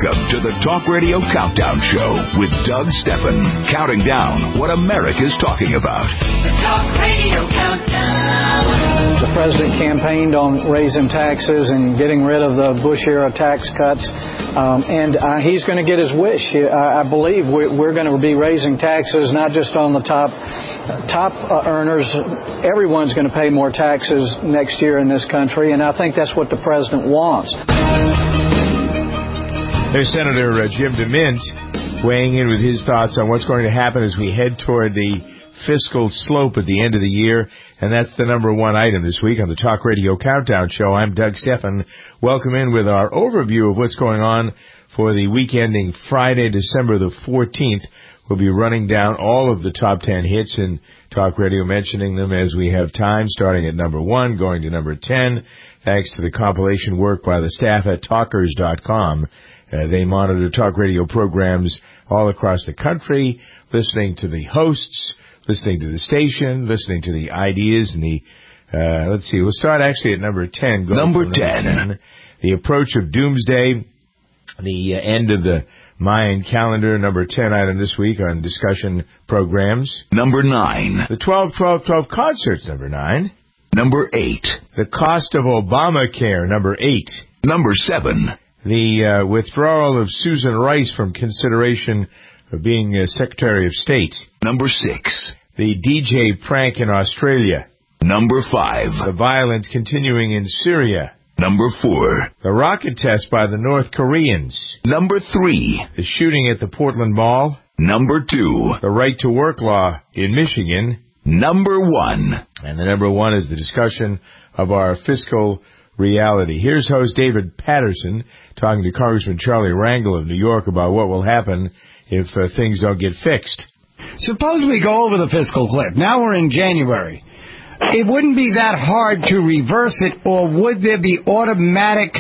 Welcome to the Talk Radio Countdown Show with Doug Stephan, counting down what America's talking about. The Talk Radio Countdown. The president campaigned on raising taxes and getting rid of the Bush-era tax cuts, and he's going to get his wish. I believe we're going to be raising taxes, not just on the top earners. Everyone's going to pay more taxes next year in this country, and I think that's what the president wants. There's Senator Jim DeMint weighing in with his thoughts on what's going to happen as we head toward the fiscal slope at the end of the year, and that's the number one item this week on the Talk Radio Countdown Show. I'm Doug Stephan. Welcome in with our overview of what's going on for the week ending Friday, December the 14th. We'll be running down all of the top 10 hits in Talk Radio, mentioning them as we have time, starting at number 1, going to number 10, thanks to the compilation work by the staff at Talkers.com. They monitor talk radio programs all across the country, listening to the hosts, listening to the station, listening to the ideas and the, let's see, we'll start actually at number 10. Number 10. The approach of doomsday, the end of the Mayan calendar, number 10 item this week on discussion programs. Number 9. The 12-12-12 concerts, number 9. Number 8. The cost of Obamacare, number 8. Number 7. The withdrawal of Susan Rice from consideration of being Secretary of State. Number 6. The DJ prank in Australia. Number 5. The violence continuing in Syria. Number 4. The rocket test by the North Koreans. Number 3. The shooting at the Portland Mall. Number 2. The right to work law in Michigan. Number 1. And the number 1 is the discussion of our fiscal reality. Here's host David Patterson talking to Congressman Charlie Rangel of New York about what will happen if things don't get fixed. Suppose we go over the fiscal cliff. Now we're in January. It wouldn't be that hard to reverse it, or would there be automatic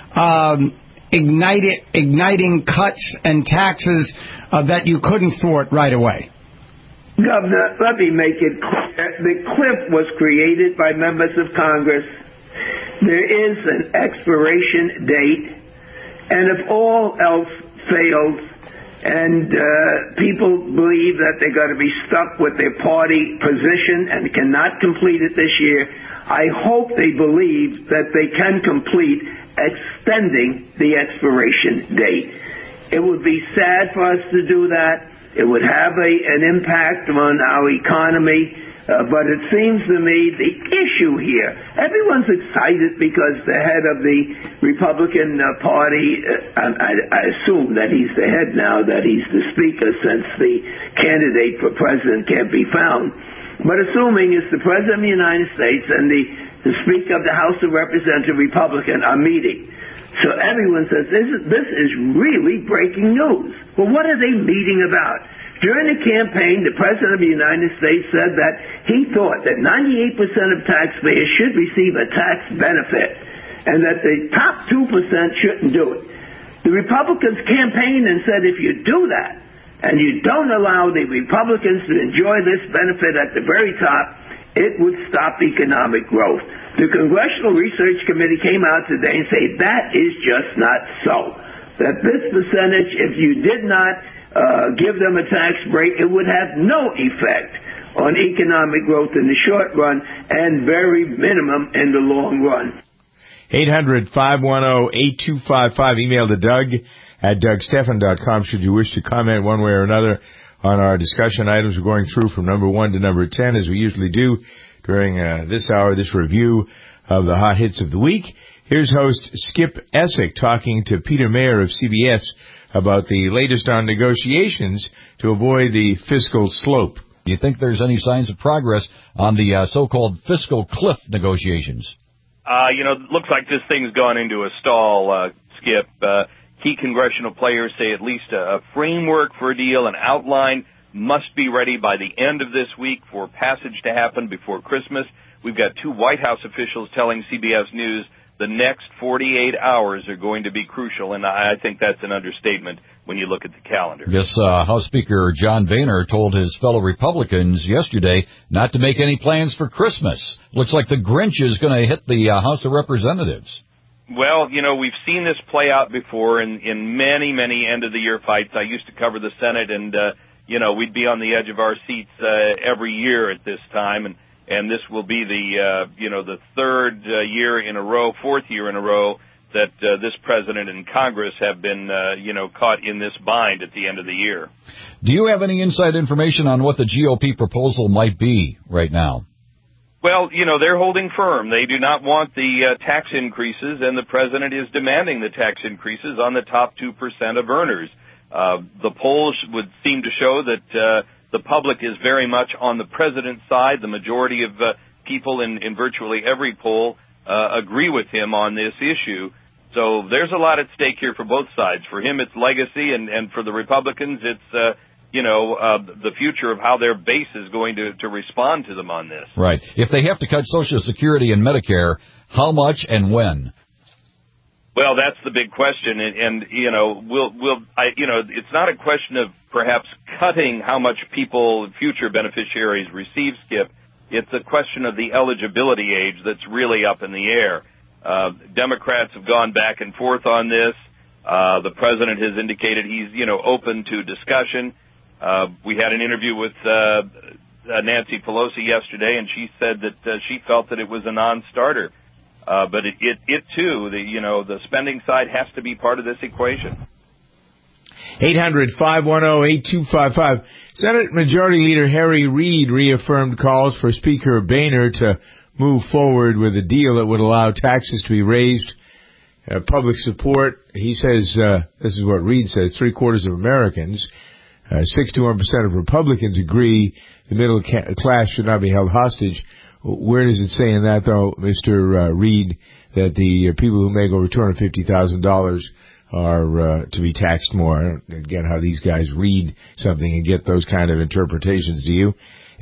igniting cuts and taxes that you couldn't thwart right away? Governor, let me make it clear. The cliff was created by members of Congress. There is an expiration date, and if all else fails and people believe that they're going to be stuck with their party position and cannot complete it this year, I hope they believe that they can complete extending the expiration date. It would be sad for us to do that. It would have an impact on our economy. But it seems to me the issue here, everyone's excited because the head of the Republican Party, I assume that he's the head now, that he's the speaker since the candidate for president can't be found. But assuming it's the president of the United States and the speaker of the House of Representatives Republican are meeting. So everyone says, this is really breaking news. Well, what are they meeting about? During the campaign, the President of the United States said that he thought that 98% of taxpayers should receive a tax benefit and that the top 2% shouldn't do it. The Republicans campaigned and said if you do that and you don't allow the Republicans to enjoy this benefit at the very top, it would stop economic growth. The Congressional Research Committee came out today and said that is just not so. That this percentage, if you did not give them a tax break, it would have no effect on economic growth in the short run and very minimum in the long run. 800-510-8255. Email to Doug at DougStephan.com should you wish to comment one way or another on our discussion items. We're going through from number 1 to number 10 as we usually do during this hour, this review of the hot hits of the week. Here's host Skip Essick talking to Peter Mayer of CBS about the latest on negotiations to avoid the fiscal slope. Do you think there's any signs of progress on the so-called fiscal cliff negotiations? It looks like this thing's gone into a stall, Skip. Key congressional players say at least a framework for a deal, an outline, must be ready by the end of this week for passage to happen before Christmas. We've got 2 White House officials telling CBS News the next 48 hours are going to be crucial, and I think that's an understatement when you look at the calendar. Yes, House Speaker John Boehner told his fellow Republicans yesterday not to make any plans for Christmas. Looks like the Grinch is going to hit the House of Representatives. Well, we've seen this play out before in many, many end-of-the-year fights. I used to cover the Senate, and, we'd be on the edge of our seats every year at this time, and this will be the third year in a row, fourth year in a row, that this president and Congress have been, caught in this bind at the end of the year. Do you have any inside information on what the GOP proposal might be right now? Well, they're holding firm. They do not want the tax increases, and the president is demanding the tax increases on the top 2% of earners. The polls would seem to show that the public is very much on the president's side. The majority of people in virtually every poll agree with him on this issue. So there's a lot at stake here for both sides. For him, it's legacy, and for the Republicans, it's the future of how their base is going to respond to them on this. Right. If they have to cut Social Security and Medicare, how much and when? Well, that's the big question, and it's not a question of perhaps cutting how much future beneficiaries receive, Skip. It's a question of the eligibility age that's really up in the air. Democrats have gone back and forth on this. The president has indicated he's, open to discussion. We had an interview with Nancy Pelosi yesterday, and she said that she felt that it was a non-starter. But it too, the spending side has to be part of this equation. 800-510-8255. Senate Majority Leader Harry Reid reaffirmed calls for Speaker Boehner to move forward with a deal that would allow taxes to be raised. Public support, he says, this is what Reid says, 3/4 of Americans, 61% of Republicans agree the middle class should not be held hostage. Where does it say in that, though, Mr. Reid, that the people who make over $250,000 are to be taxed more? I don't get how these guys read something and get those kind of interpretations, do you?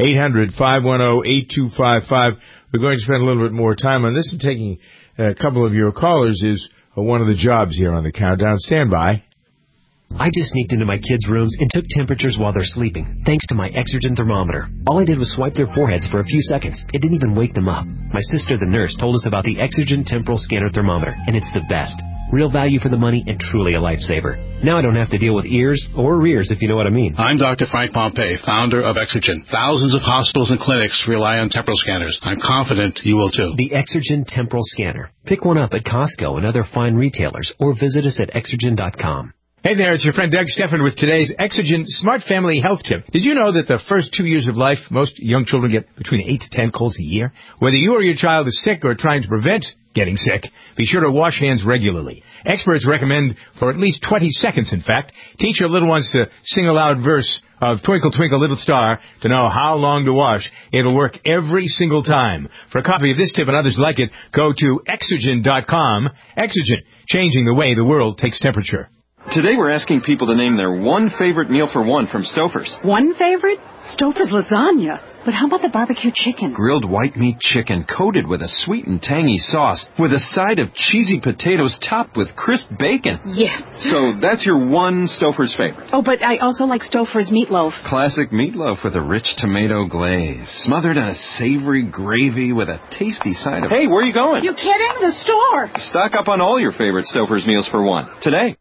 800-510-8255. We're going to spend a little bit more time on this, and taking a couple of your callers is one of the jobs here on the countdown. Stand by. I just sneaked into my kids' rooms and took temperatures while they're sleeping, thanks to my Exergen thermometer. All I did was swipe their foreheads for a few seconds. It didn't even wake them up. My sister, the nurse, told us about the Exergen Temporal Scanner Thermometer, and it's the best. Real value for the money and truly a lifesaver. Now I don't have to deal with ears or rears, if you know what I mean. I'm Dr. Frank Pompey, founder of Exergen. Thousands of hospitals and clinics rely on temporal scanners. I'm confident you will too. The Exergen Temporal Scanner. Pick one up at Costco and other fine retailers, or visit us at Exergen.com. Hey there, it's your friend Doug Steffen with today's Exergen Smart Family Health Tip. Did you know that the first 2 years of life, most young children get between 8 to 10 colds a year? Whether you or your child is sick or trying to prevent getting sick, be sure to wash hands regularly. Experts recommend for at least 20 seconds, in fact. Teach your little ones to sing a loud verse of Twinkle, Twinkle, Little Star to know how long to wash. It'll work every single time. For a copy of this tip and others like it, go to Exergen.com. Exergen, changing the way the world takes temperature. Today we're asking people to name their one favorite meal for one from Stouffer's. One favorite? Stouffer's lasagna. But how about the barbecue chicken? Grilled white meat chicken coated with a sweet and tangy sauce with a side of cheesy potatoes topped with crisp bacon. Yes. So that's your one Stouffer's favorite. Oh, but I also like Stouffer's meatloaf. Classic meatloaf with a rich tomato glaze, smothered in a savory gravy with a tasty side of... Hey, where are you going? You kidding? The store. Stock up on all your favorite Stouffer's meals for one today.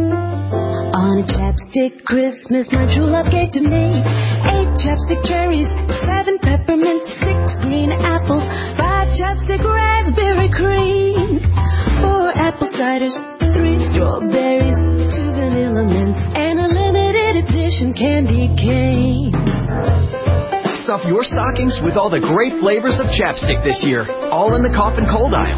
On a chapstick Christmas, my true love gave to me 8 chapstick cherries, 7 peppermints, 6 green apples, 5 chapstick raspberry cream, 4 apple ciders, 3 strawberries, 2 vanilla mints, and a limited edition candy cane. Stuff your stockings with all the great flavors of Chapstick this year, all in the cough and cold aisle.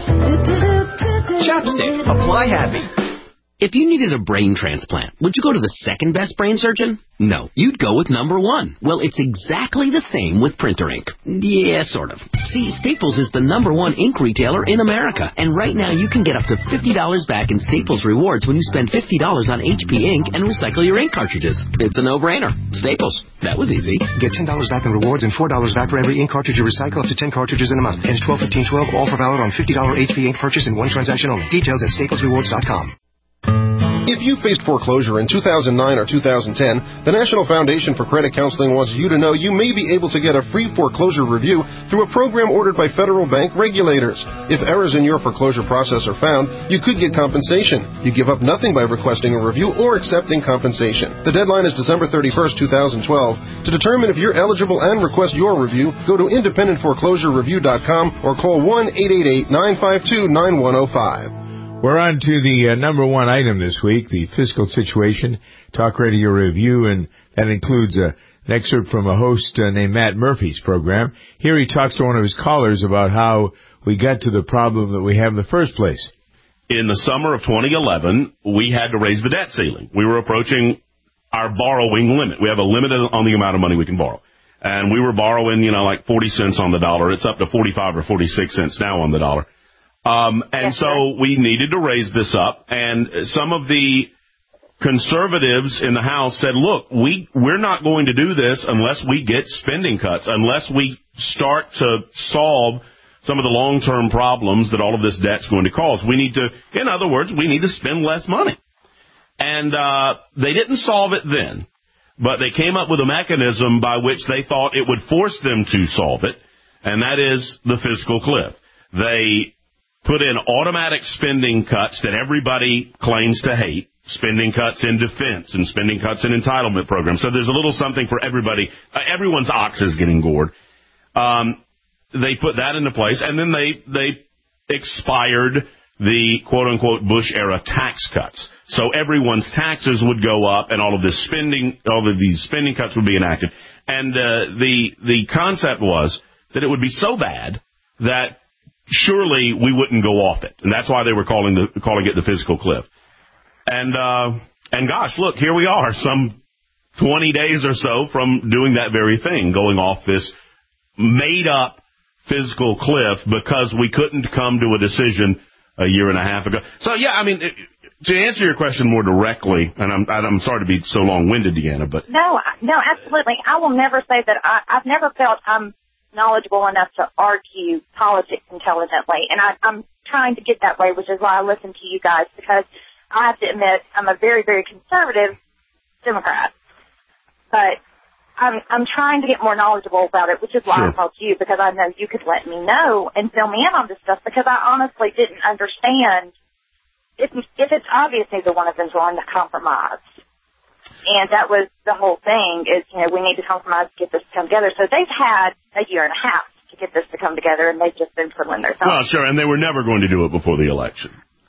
Chapstick, apply happy. If you needed a brain transplant, would you go to the second best brain surgeon? No, you'd go with number one. Well, it's exactly the same with printer ink. Yeah, sort of. See, Staples is the number one ink retailer in America. And right now you can get up to $50 back in Staples rewards when you spend $50 on HP ink and recycle your ink cartridges. It's a no-brainer. Staples. That was easy. Get $10 back in rewards and $4 back for every ink cartridge you recycle up to 10 cartridges in a month. Ends 12/15/12. Offer valid on $50 HP ink purchase in one transaction only. Details at staplesrewards.com. If you faced foreclosure in 2009 or 2010, the National Foundation for Credit Counseling wants you to know you may be able to get a free foreclosure review through a program ordered by federal bank regulators. If errors in your foreclosure process are found, you could get compensation. You give up nothing by requesting a review or accepting compensation. The deadline is December 31st, 2012. To determine if you're eligible and request your review, go to independentforeclosurereview.com or call 1-888-952-9105. We're on to the number one item this week, the fiscal situation, Talk Radio Review, and that includes an excerpt from a host named Matt Murphy's program. Here he talks to one of his callers about how we got to the problem that we have in the first place. In the summer of 2011, we had to raise the debt ceiling. We were approaching our borrowing limit. We have a limit on the amount of money we can borrow. And we were borrowing, like 40 cents on the dollar. It's up to 45 or 46 cents now on the dollar. So we needed to raise this up, and some of the conservatives in the House said, look, we're not going to do this unless we get spending cuts, unless we start to solve some of the long-term problems that all of this debt's going to cause. We need to, in other words, we need to spend less money. And they didn't solve it then, but they came up with a mechanism by which they thought it would force them to solve it, and that is the fiscal cliff. They put in automatic spending cuts that everybody claims to hate, spending cuts in defense and spending cuts in entitlement programs. So there's a little something for everybody. Everyone's ox is getting gored. They put that into place, and then they expired the quote-unquote Bush-era tax cuts. So everyone's taxes would go up, and all of these spending cuts would be enacted. And the concept was that it would be so bad that surely we wouldn't go off it, and that's why they were calling it the fiscal cliff. And gosh, look, here we are, some 20 days or so from doing that very thing, going off this made-up fiscal cliff because we couldn't come to a decision a year and a half ago. So yeah, I mean, to answer your question more directly, and I'm sorry to be so long-winded, Deanna, but no, absolutely. I will never say that I've never felt I'm knowledgeable enough to argue politics intelligently, and I'm trying to get that way, which is why I listen to you guys, because I have to admit I'm a very, very conservative Democrat, but I'm trying to get more knowledgeable about it, which is why I called you, because I know you could let me know and fill me in on this stuff, because I honestly didn't understand if it's obvious neither one of them's willing to compromise. And that was the whole thing is, we need to compromise to get this to come together. So they've had a year and a half to get this to come together, and they've just been twiddling their thumbs. Well, sure, and they were never going to do it before the election.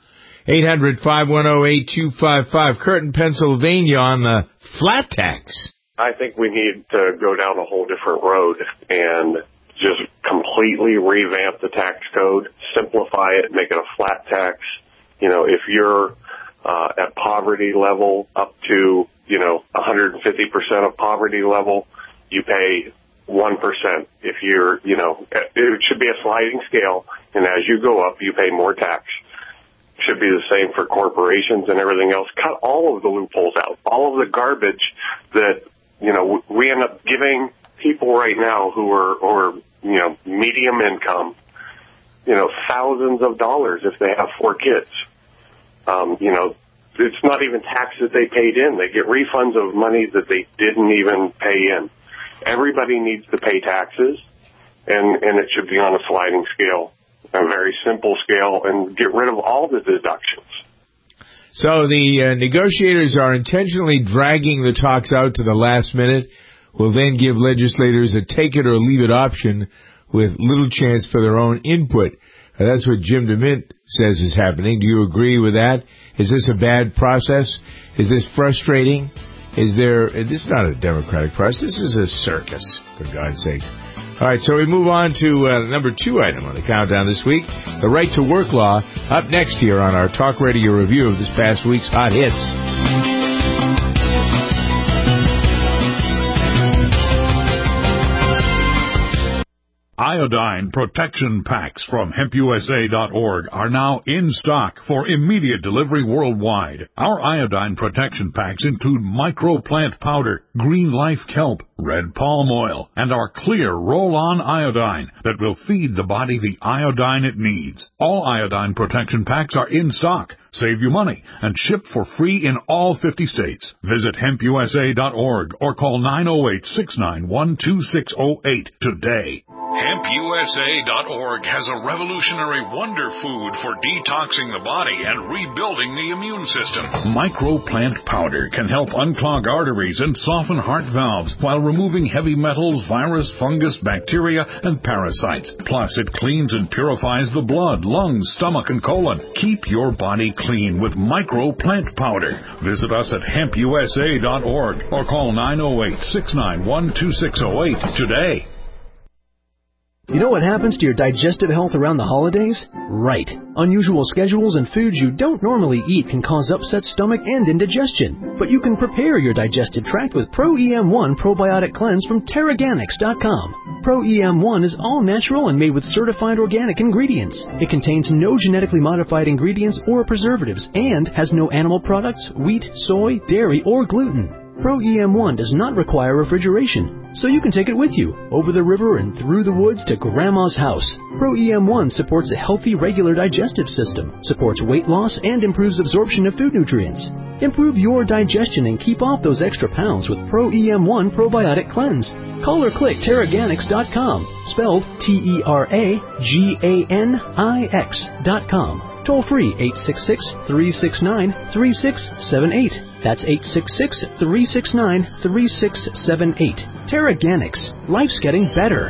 800-510-8255. Kurt in Pennsylvania on the flat tax. I think we need to go down a whole different road and just completely revamp the tax code, simplify it, make it a flat tax. If you're at poverty level up to, 150% of poverty level, you pay 1%. If you're, it should be a sliding scale, and as you go up, you pay more tax. Should be the same for corporations and everything else. Cut all of the loopholes out, all of the garbage that, we end up giving people right now who are medium income, thousands of dollars if they have 4 kids. It's not even tax that they paid in. They get refunds of money that they didn't even pay in. Everybody needs to pay taxes, and it should be on a sliding scale, a very simple scale, and get rid of all the deductions. So the negotiators are intentionally dragging the talks out to the last minute, will then give legislators a take-it-or-leave-it option with little chance for their own input. That's what Jim DeMint says is happening. Do you agree with that? Is this a bad process? Is this frustrating? This is not a democratic process. This is a circus, for God's sakes. All right, so we move on to the number 2 item on the countdown this week, the right to work law, up next here on our Talk Radio review of this past week's Hot Hits. Iodine protection packs from HempUSA.org are now in stock for immediate delivery worldwide. Our iodine protection packs include microplant powder, green life kelp, red palm oil, and our clear roll-on iodine that will feed the body the iodine it needs. All iodine protection packs are in stock. Save you money and ship for free in all 50 states. Visit HempUSA.org or call 908-691-2608 today. HempUSA.org has a revolutionary wonder food for detoxing the body and rebuilding the immune system. Microplant powder can help unclog arteries and soften heart valves while removing heavy metals, virus, fungus, bacteria, and parasites. Plus, it cleans and purifies the blood, lungs, stomach, and colon. Keep your body clean with Microplant powder. Visit us at HempUSA.org or call 908-691-2608 today. You know what happens to your digestive health around the holidays? Right. Unusual schedules and foods you don't normally eat can cause upset stomach and indigestion. But you can prepare your digestive tract with Pro-EM1 Probiotic Cleanse from Teraganix.com. Pro-EM1 is all natural and made with certified organic ingredients. It contains no genetically modified ingredients or preservatives and has no animal products, wheat, soy, dairy, or gluten. Pro-EM1 does not require refrigeration, so you can take it with you, over the river and through the woods to Grandma's house. Pro-EM1 supports a healthy, regular digestive system, supports weight loss, and improves absorption of food nutrients. Improve your digestion and keep off those extra pounds with Pro-EM1 Probiotic Cleanse. Call or click Teraganix.com, spelled Teraganix.com. Toll free 866-369-3678. That's 866-369-3678. Teraganix. Life's getting better.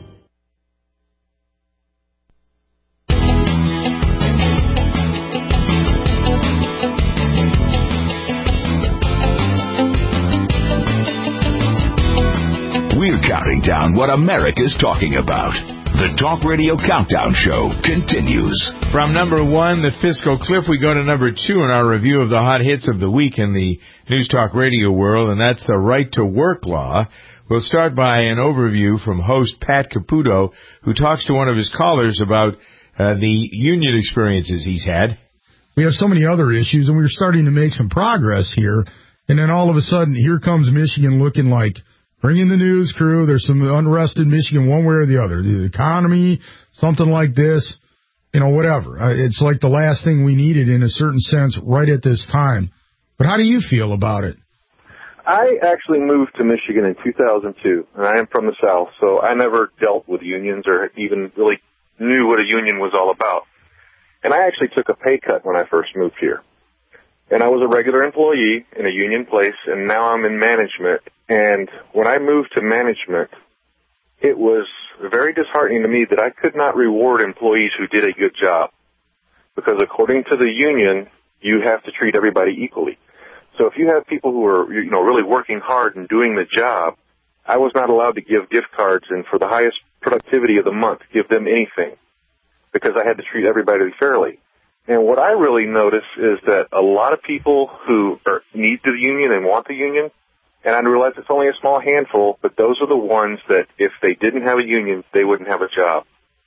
We're counting down what America's talking about. The Talk Radio Countdown Show continues. From number 1, the fiscal cliff, we go to number 2 in our review of the hot hits of the week in the News Talk Radio world, and that's the right to work law. We'll start by an overview from host Pat Caputo, who talks to one of his callers about the union experiences he's had. We have so many other issues, and we're starting to make some progress here, and then all of a sudden, here comes Michigan looking like, bring in the news crew. There's some unrest in Michigan one way or the other. The economy, something like this, whatever. It's like the last thing we needed in a certain sense right at this time. But how do you feel about it? I actually moved to Michigan in 2002, and I am from the South, so I never dealt with unions or even really knew what a union was all about. And I actually took a pay cut when I first moved here. And I was a regular employee in a union place, and now I'm in management. And when I moved to management, it was very disheartening to me that I could not reward employees who did a good job. Because according to the union, you have to treat everybody equally. So if you have people who are, really working hard and doing the job, I was not allowed to give gift cards and for the highest productivity of the month, give them anything. Because I had to treat everybody fairly. And what I really notice is that a lot of people who need the union and want the union, and I realize it's only a small handful, but those are the ones that if they didn't have a union, they wouldn't have a job.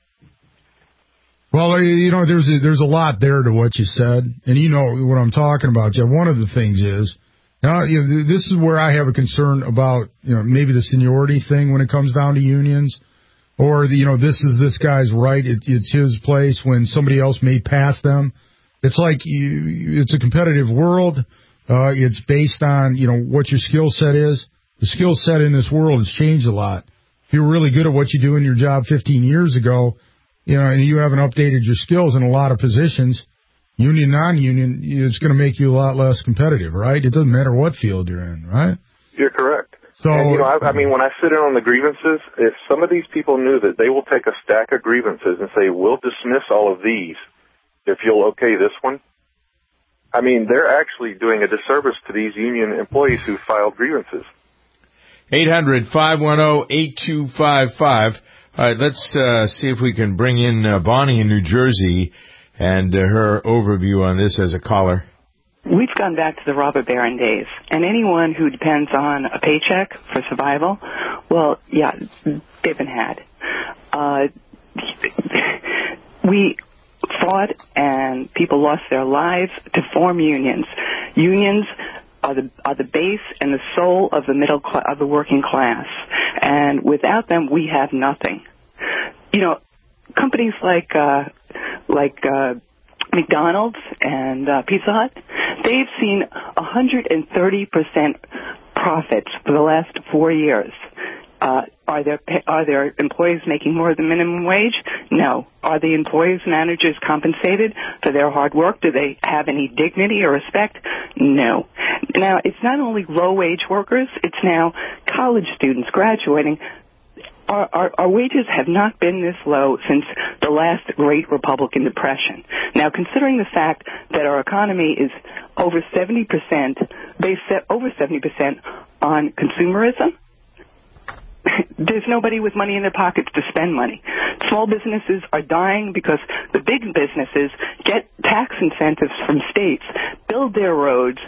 Well, there's a lot there to what you said, and you know what I'm talking about, Jeff. One of the things is, this is where I have a concern about, maybe the seniority thing when it comes down to unions. Or, this is this guy's right, it's his place when somebody else may pass them. It's like it's a competitive world. It's based on, what your skill set is. The skill set in this world has changed a lot. If you're really good at what you do in your job 15 years ago, and you haven't updated your skills in a lot of positions, union, non-union, it's going to make you a lot less competitive, right? It doesn't matter what field you're in, right? You're correct. So, and, when I sit in on the grievances, if some of these people knew that they will take a stack of grievances and say, we'll dismiss all of these if you'll okay this one, they're actually doing a disservice to these union employees who filed grievances. 800-510-8255. All right, let's see if we can bring in Bonnie in New Jersey and her overview on this as a caller. We've gone back to the robber baron days, and anyone who depends on a paycheck for survival, well, yeah, they've been had. We fought and people lost their lives to form unions. Unions are the base and the soul of the middle class, of the working class, and without them, we have nothing. You know, companies like McDonald's and Pizza Hut, they've seen 130% profits for the last 4 years. Are their employees making more than minimum wage? No. Are the employees, managers compensated for their hard work? Do they have any dignity or respect? No. Now, it's not only low-wage workers, it's now college students graduating. Our wages have not been this low since the last great Republican Depression. Now, considering the fact that our economy is over 70%, based over 70% on consumerism, there's nobody with money in their pockets to spend money. Small businesses are dying because the big businesses get tax incentives from states, build their roads,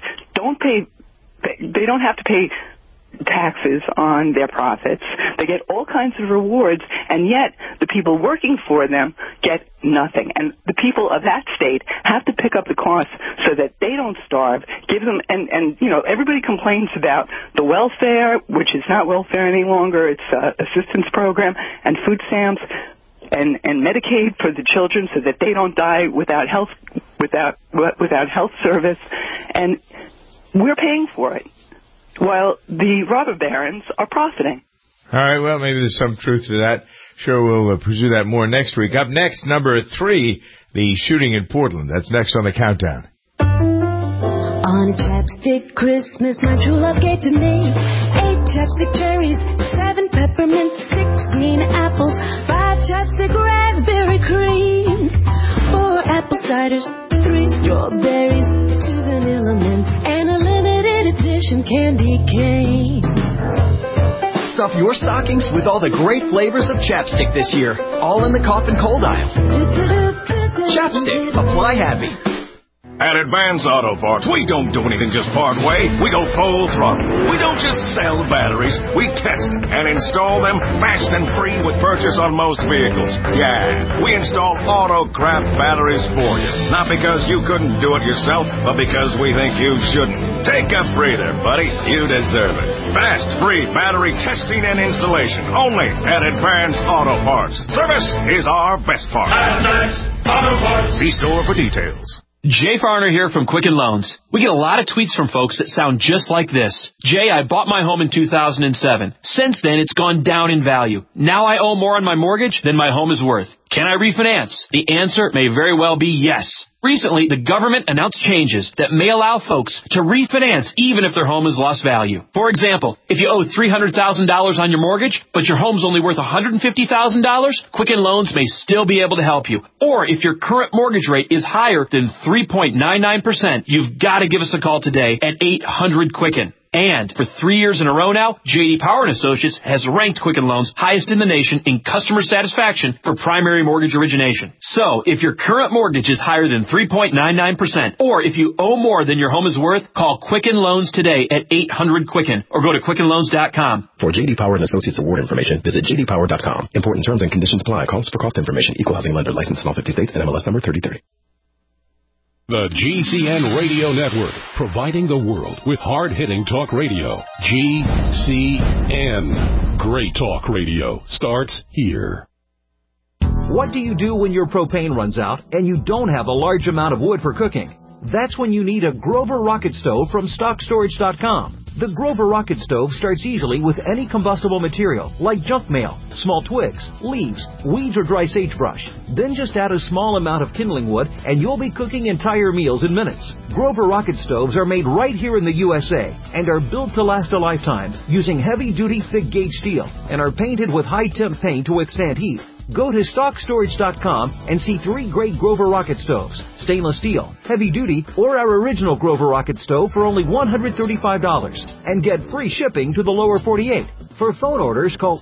they don't have to pay taxes on their profits. They get all kinds of rewards, and yet the people working for them get nothing. And the people of that state have to pick up the costs so that they don't starve. Give them, and you know, everybody complains about the welfare, which is not welfare any longer. It's assistance program and food stamps and Medicaid for the children so that they don't die without health service, and we're paying for it, while the robber barons are profiting. All right, well, maybe there's some truth to that. Sure, we'll pursue that more next week. Up next, number 3, the shooting in Portland. That's next on the countdown. On a chapstick Christmas, my true love gave to me 8 chapstick cherries, 7 peppermints, 6 green apples, 5 chapstick raspberry cream, 4 apple ciders, 3 strawberries, 2 vanilla mints, and a limited edition candy cane. Stuff your stockings with all the great flavors of Chapstick this year, all in the cough and cold aisle. Chapstick, apply happy. At Advance Auto Parts, we don't do anything just part way. We go full throttle. We don't just sell batteries. We test and install them fast and free with purchase on most vehicles. Yeah, we install Autocraft batteries for you. Not because you couldn't do it yourself, but because we think you shouldn't. Take a breather, buddy. You deserve it. Fast, free battery testing and installation. Only at Advance Auto Parts. Service is our best part. Advance Auto Parts. See store for details. Jay Farner here from Quicken Loans. We get a lot of tweets from folks that sound just like this. Jay, I bought my home in 2007. Since then, it's gone down in value. Now I owe more on my mortgage than my home is worth. Can I refinance? The answer may very well be yes. Recently, the government announced changes that may allow folks to refinance even if their home has lost value. For example, if you owe $300,000 on your mortgage, but your home's only worth $150,000, Quicken Loans may still be able to help you. Or if your current mortgage rate is higher than 3.99%, you've got to give us a call today at 800-QUICKEN. And for 3 years in a row now, J.D. Power & Associates has ranked Quicken Loans highest in the nation in customer satisfaction for primary mortgage origination. So, if your current mortgage is higher than 3.99%, or if you owe more than your home is worth, call Quicken Loans today at 800-QUICKEN or go to QuickenLoans.com. For J.D. Power & Associates award information, visit jdpower.com. Important terms and conditions apply. Calls for cost information. Equal housing lender. Licensed in all 50 states and MLS number 3030. The GCN Radio Network, providing the world with hard-hitting talk radio. GCN. Great talk radio starts here. What do you do when your propane runs out and you don't have a large amount of wood for cooking? That's when you need a Grover Rocket Stove from StockStorage.com. The Grover Rocket Stove starts easily with any combustible material, like junk mail, small twigs, leaves, weeds, or dry sagebrush. Then just add a small amount of kindling wood, and you'll be cooking entire meals in minutes. Grover Rocket Stoves are made right here in the USA and are built to last a lifetime using heavy-duty, thick-gauge steel and are painted with high-temp paint to withstand heat. Go to StockStorage.com and see 3 great Grover Rocket Stoves, stainless steel, heavy duty, or our original Grover Rocket Stove for only $135 and get free shipping to the lower 48. For phone orders, call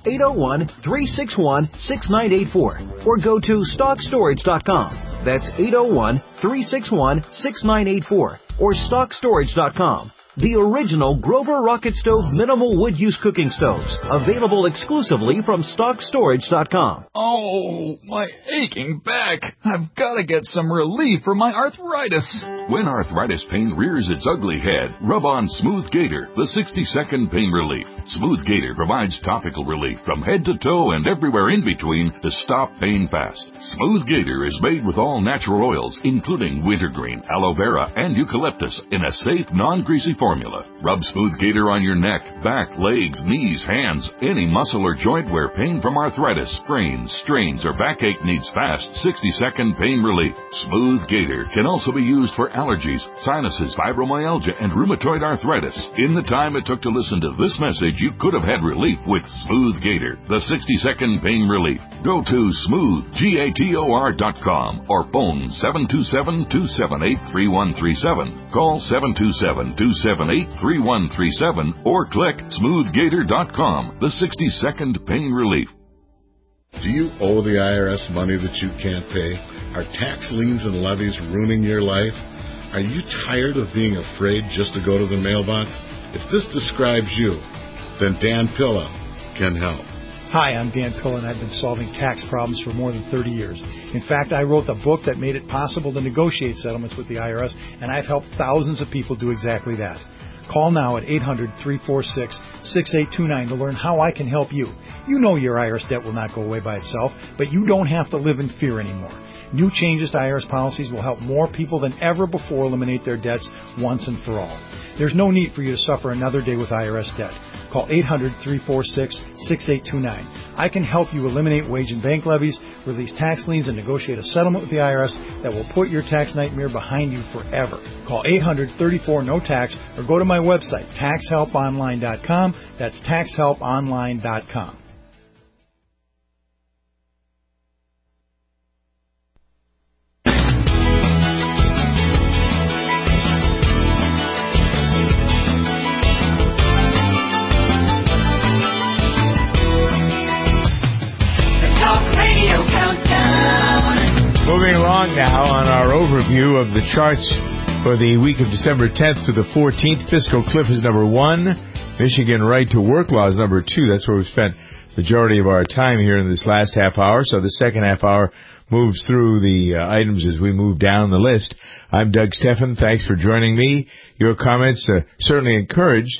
801-361-6984 or go to StockStorage.com. That's 801-361-6984 or StockStorage.com. The original Grover Rocket Stove minimal wood use cooking stoves. Available exclusively from StockStorage.com. Oh, my aching back. I've got to get some relief for my arthritis. When arthritis pain rears its ugly head, rub on Smooth Gator, the 60-second pain relief. Smooth Gator provides topical relief from head to toe and everywhere in between to stop pain fast. Smooth Gator is made with all natural oils, including wintergreen, aloe vera, and eucalyptus in a safe, non-greasy formula. Rub Smooth Gator on your neck, back, legs, knees, hands, any muscle or joint where pain from arthritis, sprains, strains, or backache needs fast 60-second pain relief. Smooth Gator can also be used for allergies, sinuses, fibromyalgia, and rheumatoid arthritis. In the time it took to listen to this message, you could have had relief with Smooth Gator, the 60-second pain relief. Go to smoothgator.com or phone 727-278-3137. Call 727-278-3137 or click smoothgator.com, the 60-second pain relief. Do you owe the IRS money that you can't pay? Are tax liens and levies ruining your life? Are you tired of being afraid just to go to the mailbox? If this describes you, then Dan Pilla can help. Hi, I'm Dan Pilla, and I've been solving tax problems for more than 30 years. In fact, I wrote the book that made it possible to negotiate settlements with the IRS, and I've helped thousands of people do exactly that. Call now at 800-346-6829 to learn how I can help you. You know your IRS debt will not go away by itself, but you don't have to live in fear anymore. New changes to IRS policies will help more people than ever before eliminate their debts once and for all. There's no need for you to suffer another day with IRS debt. Call 800-346-6829. I can help you eliminate wage and bank levies, release tax liens, and negotiate a settlement with the IRS that will put your tax nightmare behind you forever. Call 800-34-NO-TAX or go to my website, TaxHelpOnline.com. That's TaxHelpOnline.com. Moving along now on our overview of the charts for the week of December 10th to the 14th. Fiscal cliff is number 1. Michigan right to work law is number 2. That's where we've spent the majority of our time here in this last half hour. So the second half hour moves through the items as we move down the list. I'm Doug Steffen. Thanks for joining me. Your comments certainly encouraged.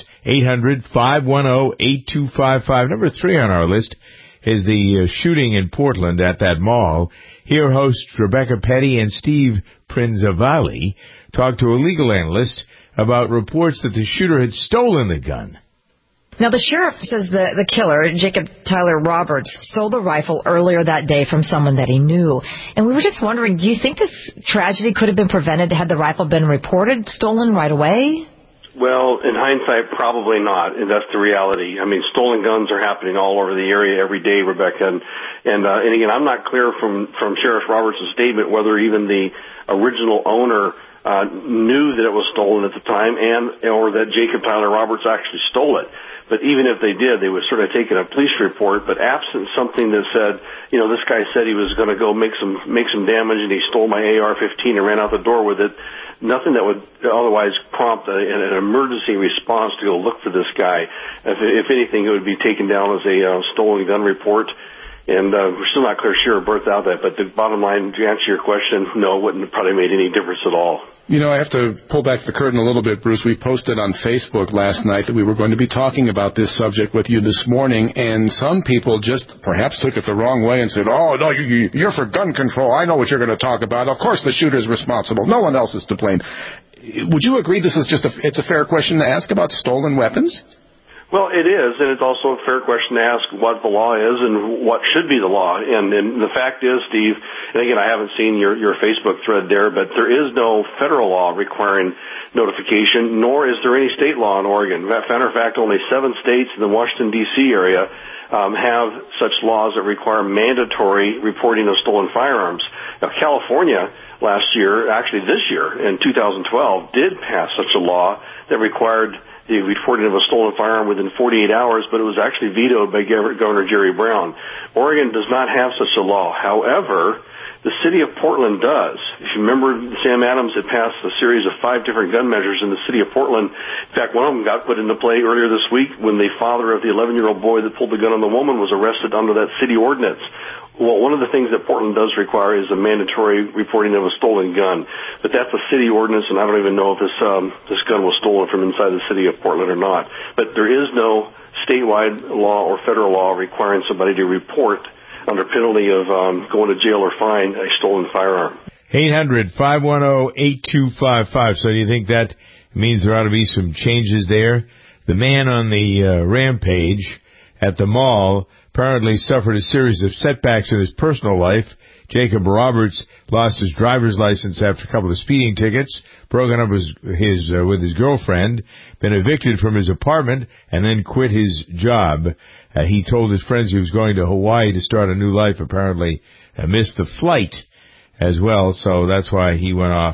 800-510-8255. Number 3 on our list is the shooting in Portland at that mall. Here hosts Rebecca Petty and Steve Prinzavalli talked to a legal analyst about reports that the shooter had stolen the gun. Now, the sheriff says the killer, Jacob Tyler Roberts, stole the rifle earlier that day from someone that he knew. And we were just wondering, do you think this tragedy could have been prevented had the rifle been reported stolen right away? Well, in hindsight, probably not, and that's the reality. I mean, stolen guns are happening all over the area every day, Rebecca. And again, I'm not clear from Sheriff Roberts' statement whether even the original owner knew that it was stolen at the time or that Jacob Tyler Roberts actually stole it. But even if they did, they would sort of take in a police report. But absent something that said, you know, this guy said he was going to go make some damage and he stole my AR-15 and ran out the door with it, nothing that would otherwise prompt an emergency response to go look for this guy. If anything, it would be taken down as a stolen gun report. And we're still not clear sure about that. But the bottom line, to answer your question, no, it wouldn't have probably made any difference at all. You know, I have to pull back the curtain a little bit, Bruce. We posted on Facebook last night that we were going to be talking about this subject with you this morning, and some people just perhaps took it the wrong way and said, oh, no, you're for gun control. I know what you're going to talk about. Of course the shooter's responsible. No one else is to blame. Would you agree this is it's a fair question to ask about stolen weapons? Well, it is, and it's also a fair question to ask what the law is and what should be the law. And the fact is, Steve, and again, I haven't seen your Facebook thread there, but there is no federal law requiring notification, nor is there any state law in Oregon. Matter of fact, only 7 states in the Washington, D.C. area have such laws that require mandatory reporting of stolen firearms. Now, California last year, actually this year, in 2012, did pass such a law that required the reporting of a stolen firearm within 48 hours, but it was actually vetoed by Governor Jerry Brown. Oregon does not have such a law. However, the city of Portland does. If you remember, Sam Adams had passed a series of 5 different gun measures in the city of Portland. In fact, one of them got put into play earlier this week when the father of the 11-year-old boy that pulled the gun on the woman was arrested under that city ordinance. Well, one of the things that Portland does require is a mandatory reporting of a stolen gun. But that's a city ordinance, and I don't even know if this gun was stolen from inside the city of Portland or not. But there is no statewide law or federal law requiring somebody to report under penalty of going to jail or fine a stolen firearm. 800-510-8255. So do you think that means there ought to be some changes there? The man on the rampage at the mall apparently suffered a series of setbacks in his personal life. Jacob Roberts lost his driver's license after a couple of speeding tickets, broken up with his girlfriend, been evicted from his apartment, and then quit his job. He told his friends he was going to Hawaii to start a new life, apparently missed the flight as well, so that's why he went off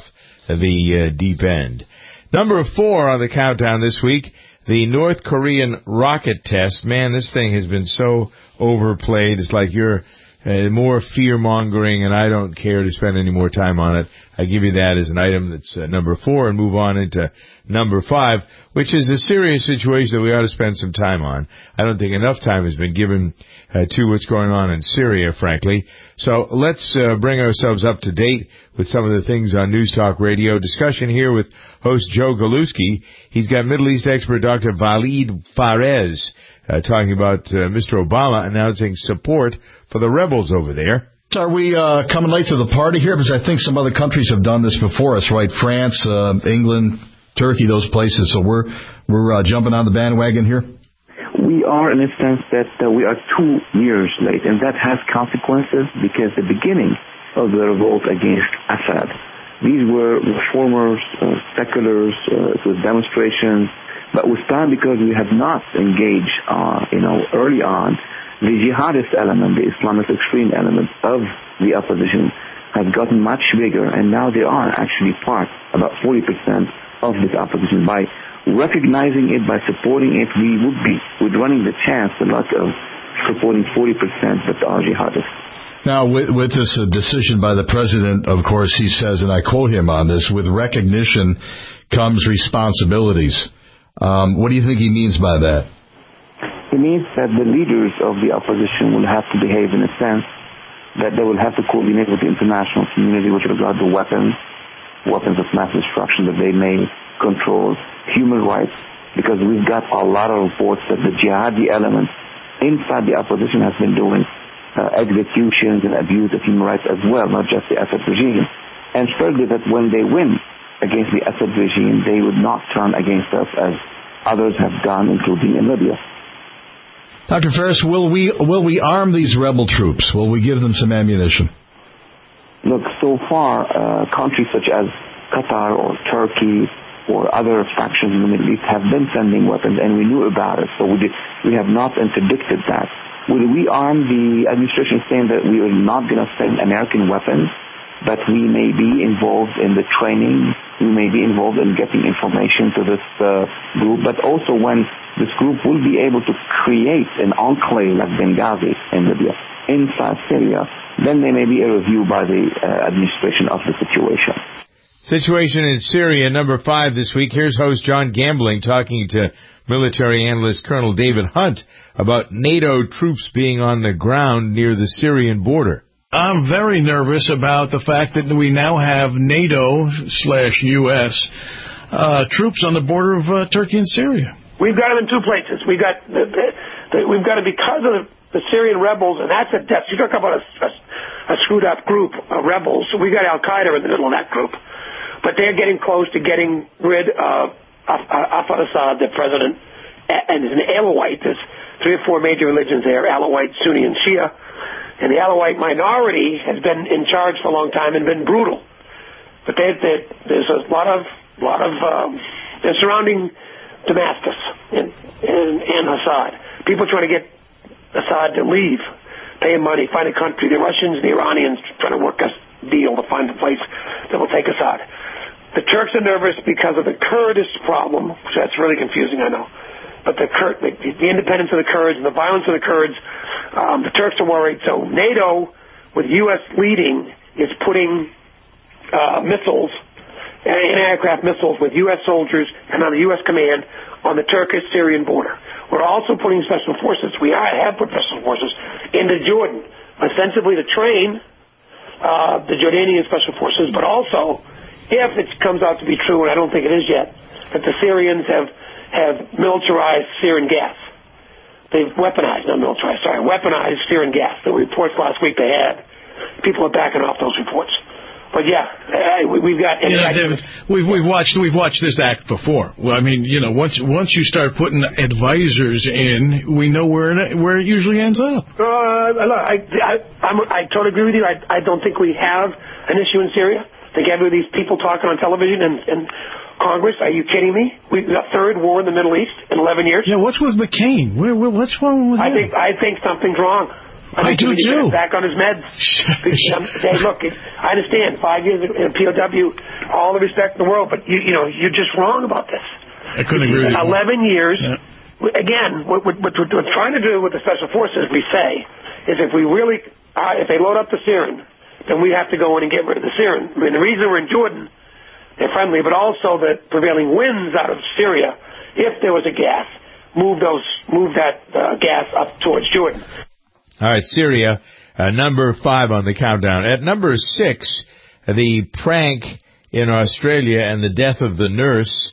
the deep end. Number 4 on the countdown this week, the North Korean rocket test. Man, this thing has been so overplayed. It's like you're more fear-mongering, and I don't care to spend any more time on it. I give you that as an item that's number 4 and move on into number 5, which is a serious situation that we ought to spend some time on. I don't think enough time has been given to what's going on in Syria, frankly. So let's bring ourselves up to date with some of the things on News Talk Radio. Discussion here with host Joe Galuski. He's got Middle East expert Dr. Walid Fares talking about Mr. Obama announcing support for the rebels over there. Are we coming late to the party here? Because I think some other countries have done this before us, right? France, England, Turkey, those places. So we're jumping on the bandwagon here? We are in a sense that we are 2 years late, and that has consequences because the beginning of the revolt against Assad, these were reformers, seculars, it was demonstrations, but we stopped because we have not engaged, early on. The jihadist element, the Islamist extreme element of the opposition has gotten much bigger, and now they are actually part, about 40% of this opposition. By recognizing it, by supporting it, we would running the chance, the luck of supporting 40% that are jihadists. Now, with this decision by the president, of course, he says, and I quote him on this, with recognition comes responsibilities. What do you think he means by that? It means that the leaders of the opposition will have to behave in a sense that they will have to coordinate with the international community with regard to weapons of mass destruction that they may control, human rights, because we've got a lot of reports that the jihadi element inside the opposition has been doing executions and abuse of human rights as well, not just the Assad regime. And thirdly, that when they win against the Assad regime, they would not turn against us as others have done, including in Libya. Dr. Fares, will we arm these rebel troops? Will we give them some ammunition? Look, so far, countries such as Qatar or Turkey or other factions in the Middle East have been sending weapons, and we knew about it, so we have not interdicted that. Will we arm? The administration saying that we are not going to send American weapons, but we may be involved in the training, we may be involved in getting information to this group, but also when this group will be able to create an enclave like Benghazi in Libya, inside Syria, then there may be a review by the administration of the situation. Situation in Syria, number 5 this week. Here's host John Gambling talking to military analyst Colonel David Hunt about NATO troops being on the ground near the Syrian border. I'm very nervous about the fact that we now have NATO/US troops on the border of Turkey and Syria. We've got them in 2 places. We've got it because of the Syrian rebels, and that's a depth. You talk about a screwed up group of rebels. We got Al Qaeda in the middle of that group, but they're getting close to getting rid of Assad, the president, and an Alawite. There's 3 or 4 major religions there: Alawite, Sunni, and Shia. And the Alawite minority has been in charge for a long time and been brutal. But there's a lot of they're surrounding Damascus and Assad. People trying to get Assad to leave, pay him money, find a country. The Russians and the Iranians trying to work a deal to find a place that will take Assad. The Turks are nervous because of the Kurdish problem, which that's really confusing, I know. But the independence of the Kurds and the violence of the Kurds, the Turks are worried. So NATO, with U.S. leading, is putting missiles, anti-aircraft missiles with U.S. soldiers and on the U.S. command on the Turkish-Syrian border. We're also putting special forces. We have put special forces into Jordan, ostensibly to train the Jordanian special forces, but also, if it comes out to be true, and I don't think it is yet, that the Syrians have militarized Syrian gas. They've weaponized Syrian gas. The reports last week they had. People are backing off those reports. But yeah, we've got. David, we've watched this act before. Well, I mean, once you start putting advisors in, we know where it usually ends up. Look, I totally agree with you. I don't think we have an issue in Syria. I think every of these people talking on television and Congress, are you kidding me? We've got third war in the Middle East in 11 years. Yeah, what's with McCain? What's wrong with him? I think something's wrong. I do too. Back on his meds. Hey, look, I understand 5 years in POW, all the respect in the world, but you're just wrong about this. I couldn't agree with you. 11 years. Yeah. Again, what we're trying to do with the special forces, we say, is if they load up the Syrian, then we have to go in and get rid of the Syrian. I mean, the reason we're in Jordan, they're friendly, but also the prevailing winds out of Syria, if there was a gas, move that gas up towards Jordan. All right, Syria, number 5 on the countdown. At number 6, the prank in Australia and the death of the nurse,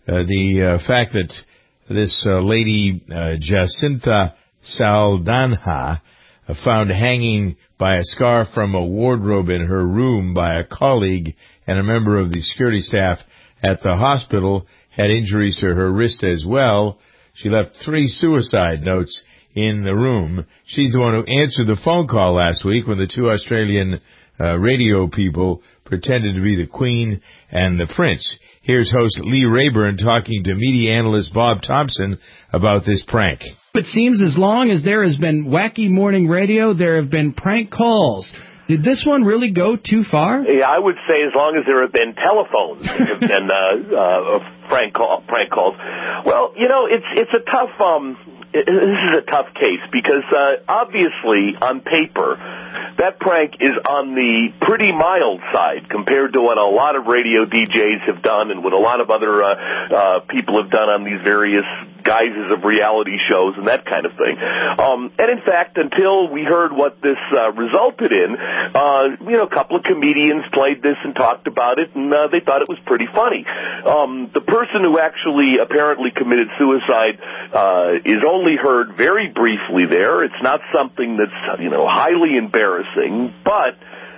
the fact that this lady, Jacinta Saldanha, found hanging by a scarf from a wardrobe in her room by a colleague and a member of the security staff at the hospital, had injuries to her wrist as well. She left 3 suicide notes in the room. She's the one who answered the phone call last week when the 2 Australian radio people pretended to be the Queen and the Prince. Here's host Lee Rayburn talking to media analyst Bob Thompson about this prank. It seems as long as there has been wacky morning radio, there have been prank calls. Did this one really go too far? Yeah, I would say as long as there have been telephones and prank calls. Well, it's a tough. This is a tough case because obviously on paper that prank is on the pretty mild side compared to what a lot of radio DJs have done and what a lot of other people have done on these various guises of reality shows and that kind of thing. And in fact, until we heard what this resulted in, a couple of comedians played this and talked about it, and they thought it was pretty funny. The person who actually apparently committed suicide is only heard very briefly there. It's not something that's, highly embarrassing, but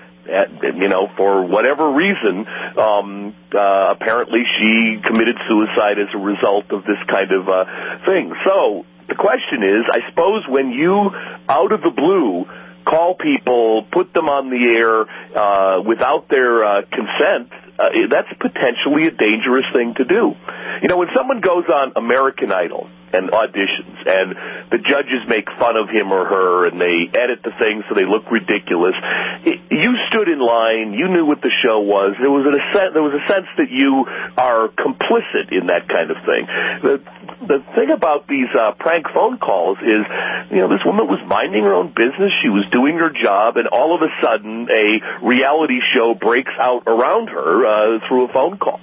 for whatever reason, apparently she committed suicide as a result of this kind of thing. So the question is, I suppose when you, out of the blue, call people, put them on the air without their consent, that's potentially a dangerous thing to do. When someone goes on American Idol and auditions, and the judges make fun of him or her, and they edit the thing so they look ridiculous, you stood in line, you knew what the show was, there was a sense that you are complicit in that kind of thing. The thing about these prank phone calls is, this woman was minding her own business, she was doing her job, and all of a sudden a reality show breaks out around her through a phone call.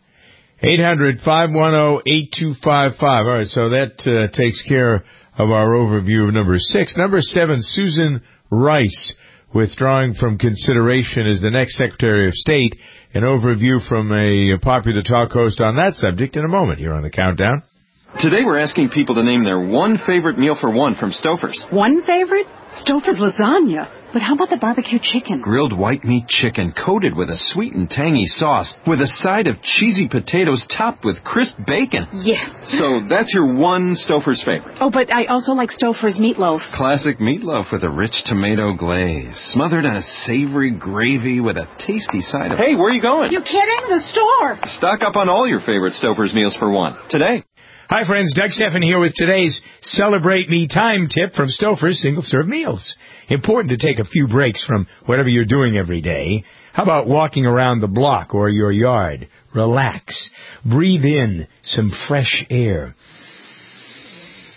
800-510-8255. All right, so that takes care of our overview of number 6. Number 7, Susan Rice, withdrawing from consideration as the next Secretary of State. An overview from a popular talk host on that subject in a moment here on the Countdown. Today we're asking people to name their one favorite meal for one from Stouffer's. One favorite? Stouffer's lasagna. But how about the barbecue chicken? Grilled white meat chicken coated with a sweet and tangy sauce with a side of cheesy potatoes topped with crisp bacon. Yes. So that's your one Stouffer's favorite. Oh, but I also like Stouffer's meatloaf. Classic meatloaf with a rich tomato glaze, smothered in a savory gravy with a tasty side of... Hey, where are you going? You kidding? The store. Stock up on all your favorite Stouffer's meals for one today. Hi, friends. Doug Stephan here with today's Celebrate Me Time tip from Stouffer's single-serve meals. Important to take a few breaks from whatever you're doing every day. How about walking around the block or your yard? Relax. Breathe in some fresh air.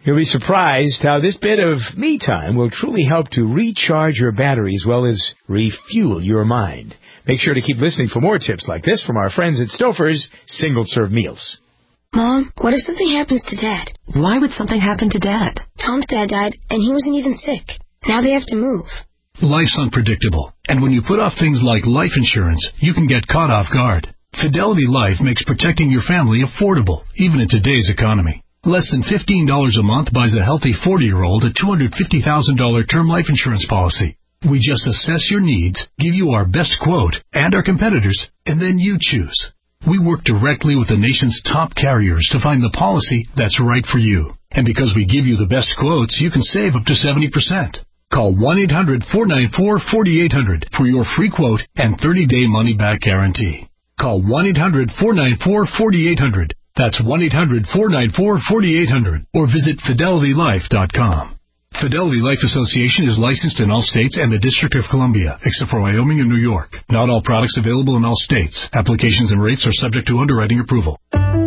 You'll be surprised how this bit of me time will truly help to recharge your battery as well as refuel your mind. Make sure to keep listening for more tips like this from our friends at Stouffer's single-serve meals. Mom, what if something happens to Dad? Why would something happen to Dad? Tom's dad died, and he wasn't even sick. Now they have to move. Life's unpredictable, and when you put off things like life insurance, you can get caught off guard. Fidelity Life makes protecting your family affordable, even in today's economy. Less than $15 a month buys a healthy 40-year-old a $250,000 term life insurance policy. We just assess your needs, give you our best quote and our competitors, and then you choose. We work directly with the nation's top carriers to find the policy that's right for you. And because we give you the best quotes, you can save up to 70%. Call 1-800-494-4800 for your free quote and 30-day money-back guarantee. Call 1-800-494-4800. That's 1-800-494-4800. Or visit FidelityLife.com. Fidelity Life Association is licensed in all states and the District of Columbia, except for Wyoming and New York. Not all products available in all states. Applications and rates are subject to underwriting approval.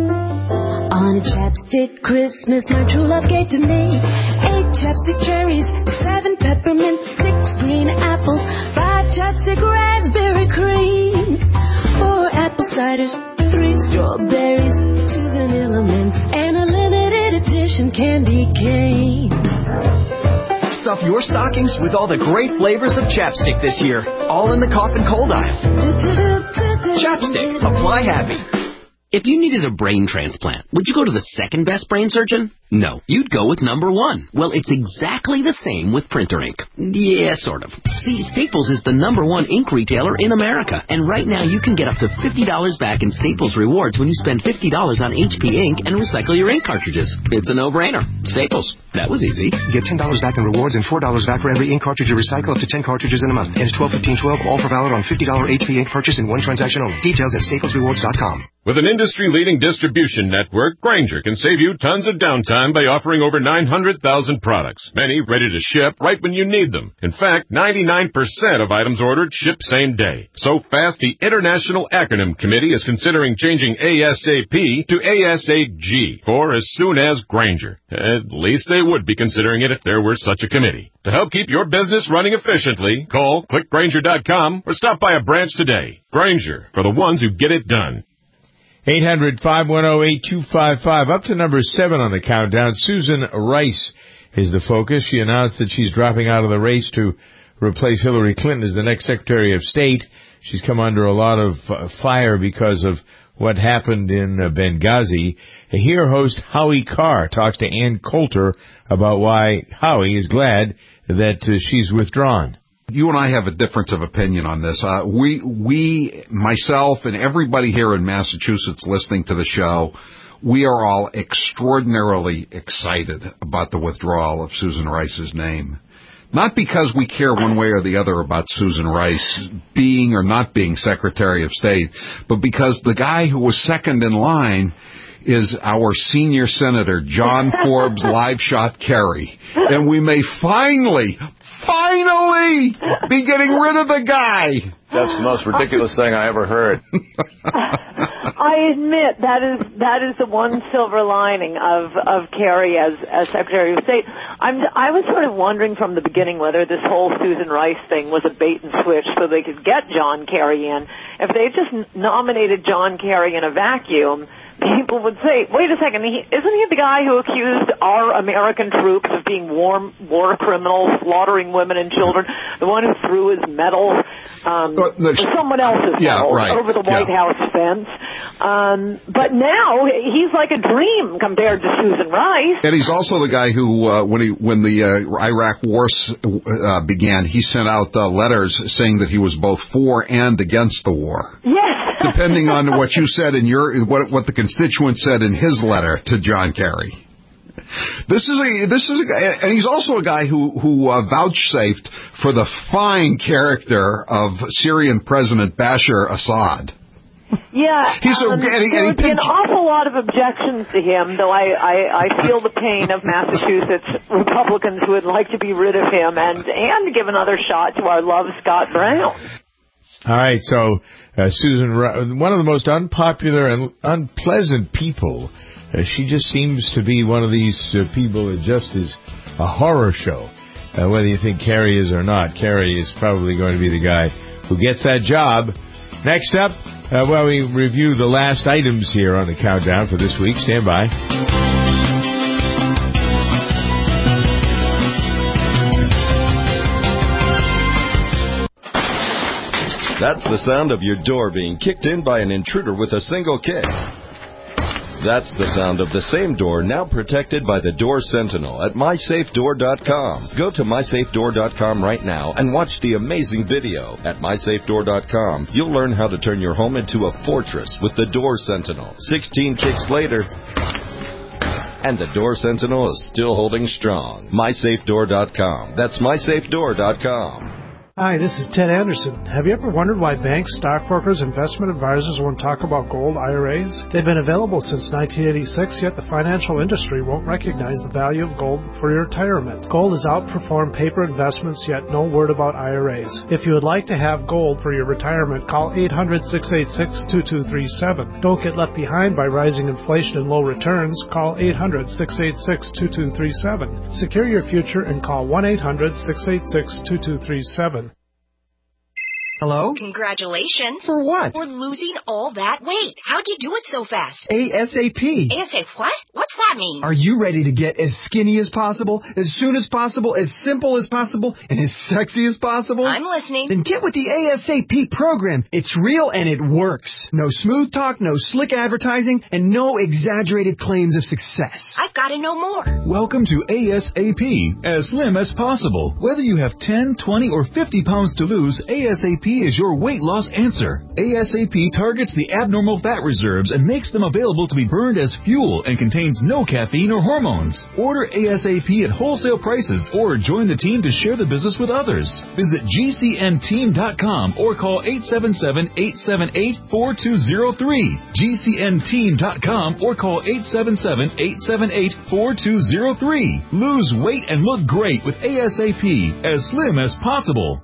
On a chapstick Christmas my true love gave to me 8 chapstick cherries, 7 peppermints, 6 green apples, 5 chapstick raspberry creams, 4 apple ciders, 3 strawberries, 2 vanilla mints, and a limited edition candy cane. Stuff your stockings with all the great flavors of Chapstick this year, all in the cough and cold aisle. Chapstick, apply happy. If you needed a brain transplant, would you go to the second best brain surgeon? No, you'd go with number 1. Well, it's exactly the same with printer ink. Yeah, sort of. See, Staples is the number 1 ink retailer in America. And right now you can get up to $50 back in Staples rewards when you spend $50 on HP ink and recycle your ink cartridges. It's a no-brainer. Staples. That was easy. Get $10 back in rewards and $4 back for every ink cartridge you recycle, up to 10 cartridges in a month. Ends 12/15/12, all for valid on $50 HP ink purchase in one transaction only. Details at staplesrewards.com. With an industry-leading distribution network, Grainger can save you tons of downtime by offering over 900,000 products, many ready to ship right when you need them. In fact, 99% of items ordered ship same day. So fast, the International Acronym Committee is considering changing ASAP to ASAG, or as soon as Grainger. At least they would be considering it if there were such a committee. To help keep your business running efficiently, call clickgrainger.com or stop by a branch today. Grainger, for the ones who get it done. 800-510-8255. Up to number 7 on the countdown. Susan Rice is the focus. She announced that she's dropping out of the race to replace Hillary Clinton as the next Secretary of State. She's come under a lot of fire because of what happened in Benghazi. Here, host Howie Carr talks to Ann Coulter about why Howie is glad that she's withdrawn. You and I have a difference of opinion on this. We, myself, and everybody here in Massachusetts listening to the show, we are all extraordinarily excited about the withdrawal of Susan Rice's name. Not because we care one way or the other about Susan Rice being or not being Secretary of State, but because the guy who was second in line is our senior senator, John Forbes Live Shot Kerry. And we may finally be getting rid of the guy. That's the most ridiculous thing I ever heard. I admit that is the one silver lining of Kerry as Secretary of State. I was sort of wondering from the beginning whether this whole Susan Rice thing was a bait and switch so they could get John Kerry in. If they just nominated John Kerry in a vacuum, people would say, wait a second, isn't he the guy who accused our American troops of being war criminals, slaughtering women and children, the one who threw his medals, someone else's medals over the White House fence? But now he's like a dream compared to Susan Rice. And he's also the guy who, when the Iraq war began, he sent out letters saying that he was both for and against the war. Yes. Depending on what you said in what the constituent said in his letter to John Kerry. This is a guy, and he's also a guy who vouchsafed for the fine character of Syrian President Bashar Assad. Yeah, there's been an awful lot of objections to him, though I feel the pain of Massachusetts Republicans who would like to be rid of him and give another shot to our love Scott Brown. All right, so Susan, one of the most unpopular and unpleasant people She just seems to be one of these people that just is a horror show. Whether you think Kerry is or not, Kerry is probably going to be the guy who gets that job. Next up, we review the last items here on the countdown for this week. Stand by. That's the sound of your door being kicked in by an intruder with a single kick. That's the sound of the same door now protected by the Door Sentinel at MySafeDoor.com. Go to MySafeDoor.com right now and watch the amazing video. At MySafeDoor.com, you'll learn how to turn your home into a fortress with the Door Sentinel. 16 kicks later, and the Door Sentinel is still holding strong. MySafeDoor.com. That's MySafeDoor.com. Hi, this is Ted Anderson. Have you ever wondered why banks, stockbrokers, investment advisors won't talk about gold IRAs? They've been available since 1986, yet the financial industry won't recognize the value of gold for your retirement. Gold has outperformed paper investments, yet no word about IRAs. If you would like to have gold for your retirement, call 800-686-2237. Don't get left behind by rising inflation and low returns. Call 800-686-2237. Secure your future and call 1-800-686-2237. Hello? Congratulations. For what? For losing all that weight. How'd you do it so fast? ASAP. ASAP what? What's that mean? Are you ready to get as skinny as possible, as soon as possible, as simple as possible, and as sexy as possible? I'm listening. Then get with the ASAP program. It's real and it works. No smooth talk, no slick advertising, and no exaggerated claims of success. I've got to know more. Welcome to ASAP, as slim as possible. Whether you have 10, 20, or 50 pounds to lose, ASAP is your weight loss answer. ASAP targets the abnormal fat reserves and makes them available to be burned as fuel and contains no caffeine or hormones. Order ASAP at wholesale prices or join the team to share the business with others. Visit GCNteam.com or call 877-878-4203. GCNteam.com or call 877-878-4203. Lose weight and look great with ASAP, as slim as possible.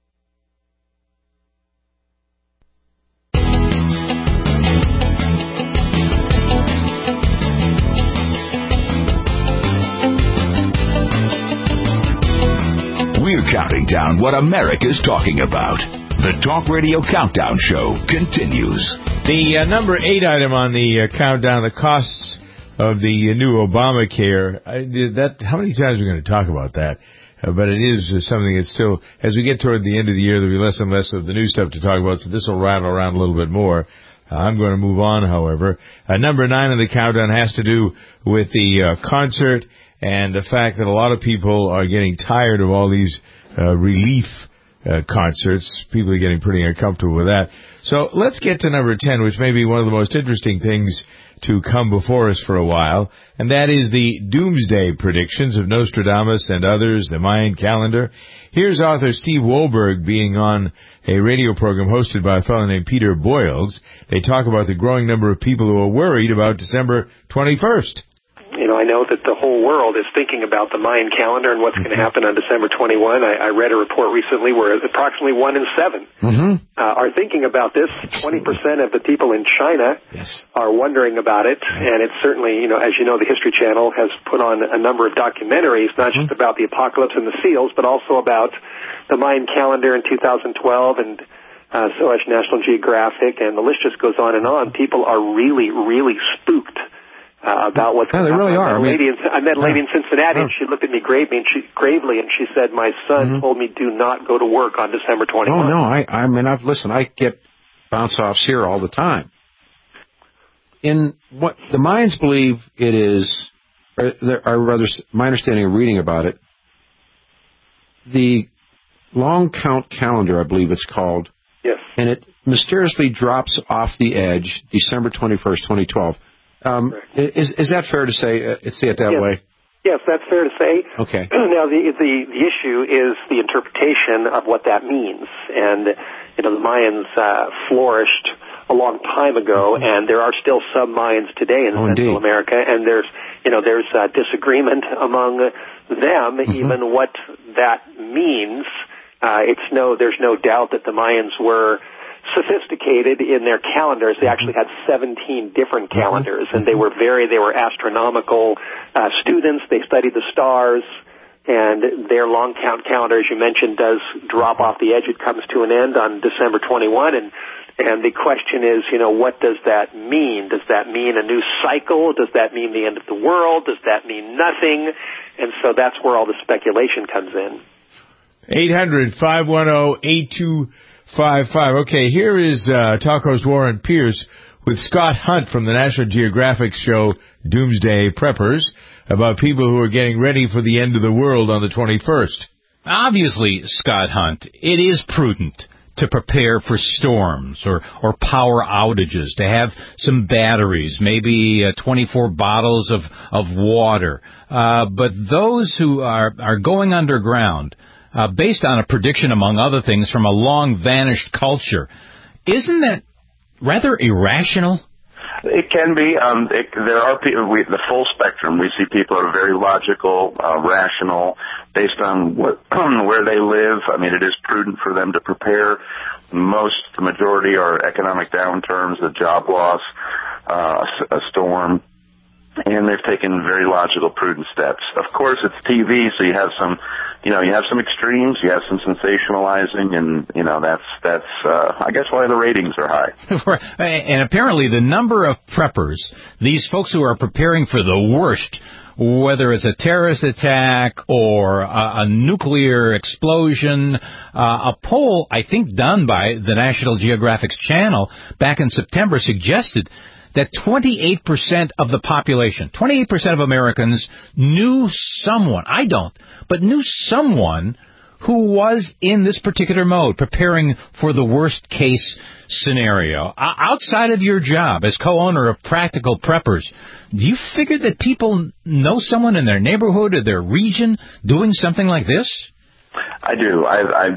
We're counting down what America's talking about. The Talk Radio Countdown Show continues. The number 8 item on the countdown, the costs of the new Obamacare. How many times are we going to talk about that? But it is something that's still, as we get toward the end of the year, there'll be less and less of the new stuff to talk about, so this will rattle around a little bit more. I'm going to move on, however. Number 9 on the countdown has to do with the concert and the fact that a lot of people are getting tired of all these relief concerts. People are getting pretty uncomfortable with that. So let's get to number 10, which may be one of the most interesting things to come before us for a while, and that is the doomsday predictions of Nostradamus and others, the Mayan calendar. Here's author Steve Wohlberg being on a radio program hosted by a fellow named Peter Boyles. They talk about the growing number of people who are worried about December 21st. You know, I know that the whole world is thinking about the Mayan calendar and what's going to happen on December 21. I read a report recently where approximately 1 in 7 are thinking about this. 20% of the people in China are wondering about it, and it's certainly, you know, as you know, the History Channel has put on a number of documentaries, not just about the apocalypse and the seals, but also about the Mayan calendar in 2012 and so much National Geographic, and the list just goes on and on. People are really, really spooked about what's going to happen. They really are. I met a lady in Cincinnati, and she looked at me gravely, and she said, "My son told me do not go to work on December 21." Oh no, I mean, I get bounce offs here all the time. In what the Mayans believe it is, or rather, my understanding of reading about it, the long count calendar, I believe it's called. Yes. And it mysteriously drops off the edge December 21st, 2012. Is that fair to say? Say it that way. Yes, that's fair to say. Okay. Now the issue is the interpretation of what that means, and you know the Mayans flourished a long time ago, and there are still some Mayans today in Central America, and there's disagreement among them, even what that means. There's no doubt that the Mayans were sophisticated sophisticated in their calendars. They actually had 17 different calendars, and they were astronomical students. They studied the stars, and their long count calendar, as you mentioned, does drop off the edge. It comes to an end on December 21, and the question is, what does that mean? Does that mean a new cycle? Does that mean the end of the world? Does that mean nothing? And so that's where all the speculation comes in. 800-510-8255. Okay, here is talk host Warren Pierce with Scott Hunt from the National Geographic show Doomsday Preppers about people who are getting ready for the end of the world on the 21st. Obviously, Scott Hunt, it is prudent to prepare for storms or power outages, to have some batteries, maybe 24 bottles of water. But those who are going underground, based on a prediction, among other things, from a long-vanished culture, isn't that rather irrational? It can be. There are people, the full spectrum. We see people are very logical, rational, based on where they live. I mean, it is prudent for them to prepare. The majority are economic downturns, a job loss, a storm, and they've taken very logical, prudent steps. Of course, it's TV, so you have some extremes, you have some sensationalizing, and that's I guess why the ratings are high. And apparently, the number of preppers, these folks who are preparing for the worst, whether it's a terrorist attack or a nuclear explosion, a poll I think done by the National Geographic's channel back in September suggested that 28% of the population, 28% of Americans knew someone, I don't, but knew someone who was in this particular mode, preparing for the worst case scenario. Outside of your job as co-owner of Practical Preppers, do you figure that people know someone in their neighborhood or their region doing something like this? I do.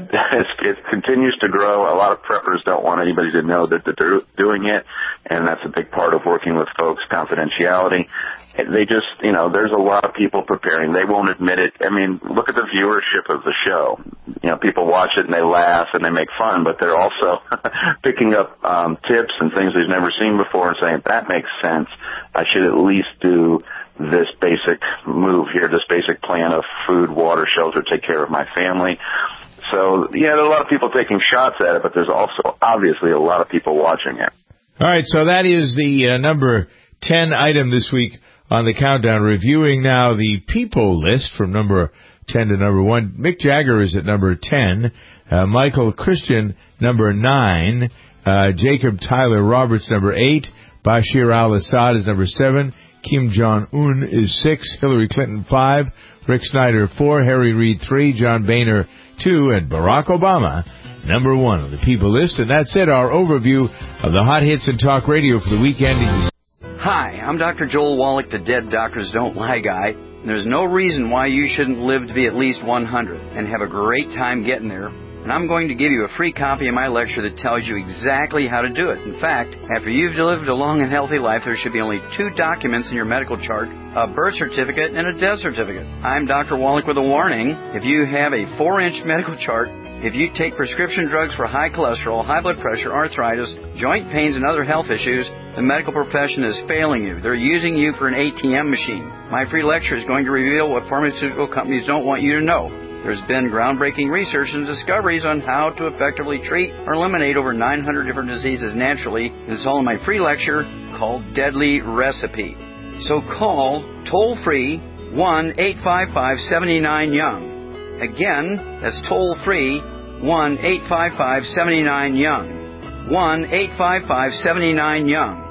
It continues to grow. A lot of preppers don't want anybody to know that they're doing it, and that's a big part of working with folks, confidentiality. They just, there's a lot of people preparing. They won't admit it. I mean, look at the viewership of the show. People watch it and they laugh and they make fun, but they're also picking up tips and things they've never seen before and saying, that makes sense. I should at least do this basic move here, this basic plan of food, water, shelter, take care of my family. So, there are a lot of people taking shots at it, but there's also obviously a lot of people watching it. All right, so that is the number 10 item this week on the countdown. Reviewing now the people list from number 10 to number 1. Mick Jagger is at number 10. Michael Christian, number 9. Jacob Tyler Roberts, number 8. Bashir al-Assad is number 7. Kim Jong-un is 6. Hillary Clinton 5. Rick Snyder 4. Harry Reid 3. John Boehner 2. And Barack Obama number 1 on the people list. And that's it, our overview of the hot hits in talk radio for the week ending. Hi, I'm Dr. Joel Wallach, the Dead Doctors Don't Lie guy. There's no reason why you shouldn't live to be at least 100 and have a great time getting there. And I'm going to give you a free copy of my lecture that tells you exactly how to do it. In fact, after you've lived a long and healthy life, there should be only 2 documents in your medical chart, a birth certificate and a death certificate. I'm Dr. Wallach with a warning. If you have a 4-inch medical chart, if you take prescription drugs for high cholesterol, high blood pressure, arthritis, joint pains, and other health issues, the medical profession is failing you. They're using you for an ATM machine. My free lecture is going to reveal what pharmaceutical companies don't want you to know. There's been groundbreaking research and discoveries on how to effectively treat or eliminate over 900 different diseases naturally. It's all in my free lecture called Deadly Recipe. So call toll-free 1-855-79-YOUNG. Again, that's toll-free 1-855-79-YOUNG. 1-855-79-YOUNG.